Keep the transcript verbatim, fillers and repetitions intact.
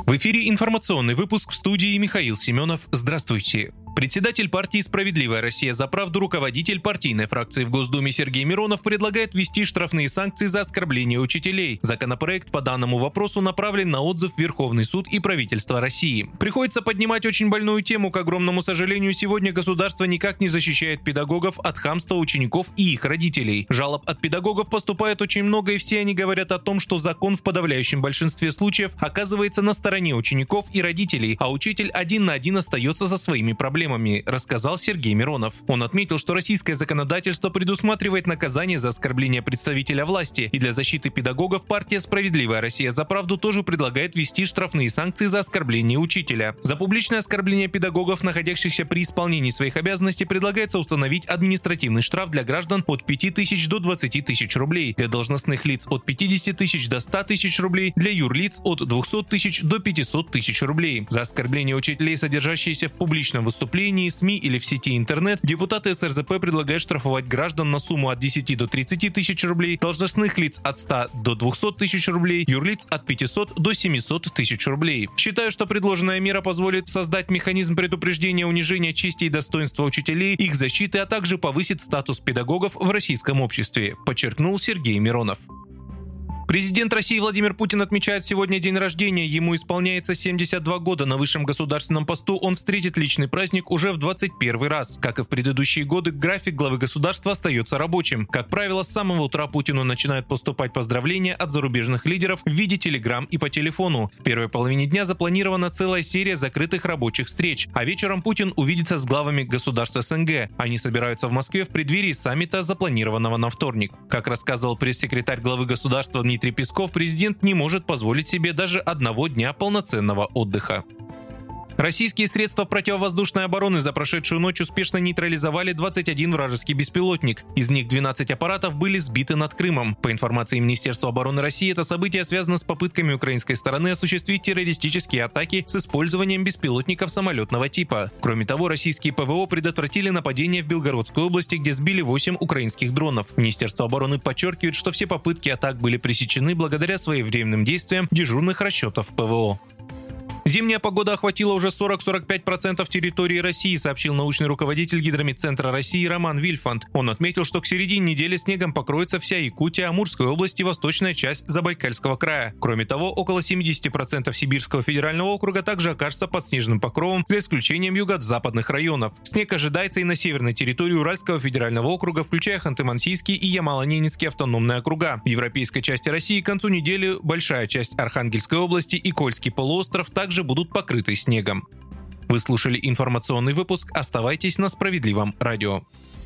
В эфире информационный выпуск, в студии Михаил Семенов. Здравствуйте. Председатель партии «Справедливая Россия за правду», руководитель партийной фракции в Госдуме Сергей Миронов предлагает ввести штрафные санкции за оскорбление учителей. Законопроект по данному вопросу направлен на отзыв в Верховный суд и правительство России. Приходится поднимать очень больную тему. К огромному сожалению, сегодня государство никак не защищает педагогов от хамства учеников и их родителей. Жалоб от педагогов поступает очень много, и все они говорят о том, что закон в подавляющем большинстве случаев оказывается на стороне учеников и родителей, а учитель один на один остается со своими проблемами, рассказал Сергей Миронов. Он отметил, что российское законодательство предусматривает наказание за оскорбление представителя власти, и для защиты педагогов партия «Справедливая Россия за правду» тоже предлагает ввести штрафные санкции за оскорбление учителя. За публичное оскорбление педагогов, находящихся при исполнении своих обязанностей, предлагается установить административный штраф для граждан от пяти тысяч до двадцати тысяч рублей, для должностных лиц от пятидесяти тысяч до ста тысяч рублей, для юрлиц от двухсот тысяч до пятисот тысяч рублей. За оскорбление учителей, содержащиеся в публичном выступлении, СМИ или в сети интернет, депутаты эс эр зэ пэ предлагают штрафовать граждан на сумму от десяти до тридцати тысяч рублей, должностных лиц от ста до двухсот тысяч рублей, юрлиц от пятисот до семисот тысяч рублей. Считаю, что предложенная мера позволит создать механизм предупреждения унижения чести и достоинства учителей, их защиты, а также повысит статус педагогов в российском обществе, подчеркнул Сергей Миронов. Президент России Владимир Путин отмечает сегодня день рождения. Ему исполняется семьдесят два года. На высшем государственном посту он встретит личный праздник уже в двадцать первый раз. Как и в предыдущие годы, график главы государства остается рабочим. Как правило, с самого утра Путину начинают поступать поздравления от зарубежных лидеров в виде телеграмм и по телефону. В первой половине дня запланирована целая серия закрытых рабочих встреч. А вечером Путин увидится с главами государств эс эн гэ. Они собираются в Москве в преддверии саммита, запланированного на вторник. Как рассказывал пресс-секретарь главы государства Дмитрий Дмитрий Песков, президент не может позволить себе даже одного дня полноценного отдыха. Российские средства противовоздушной обороны за прошедшую ночь успешно нейтрализовали двадцать один вражеский беспилотник. Из них двенадцать аппаратов были сбиты над Крымом. По информации Министерства обороны России, это событие связано с попытками украинской стороны осуществить террористические атаки с использованием беспилотников самолетного типа. Кроме того, российские пэ вэ о предотвратили нападение в Белгородской области, где сбили восемь украинских дронов. Министерство обороны подчеркивает, что все попытки атак были пресечены благодаря своевременным действиям дежурных расчетов пэ вэ о. Зимняя погода охватила уже сорок - сорок пять процентов территории России, сообщил научный руководитель Гидрометцентра России Роман Вильфанд. Он отметил, что к середине недели снегом покроется вся Якутия, Амурская область и восточная часть Забайкальского края. Кроме того, около семидесяти процентов Сибирского федерального округа также окажется под снежным покровом, за исключением юго-западных районов. Снег ожидается и на северной территории Уральского федерального округа, включая Ханты-Мансийский и Ямало-Ненецкий автономные округа. В европейской части России к концу недели большая часть Архангельской области и Кольский полуостров также будут покрыты снегом. Вы слушали информационный выпуск. Оставайтесь на Справедливом радио.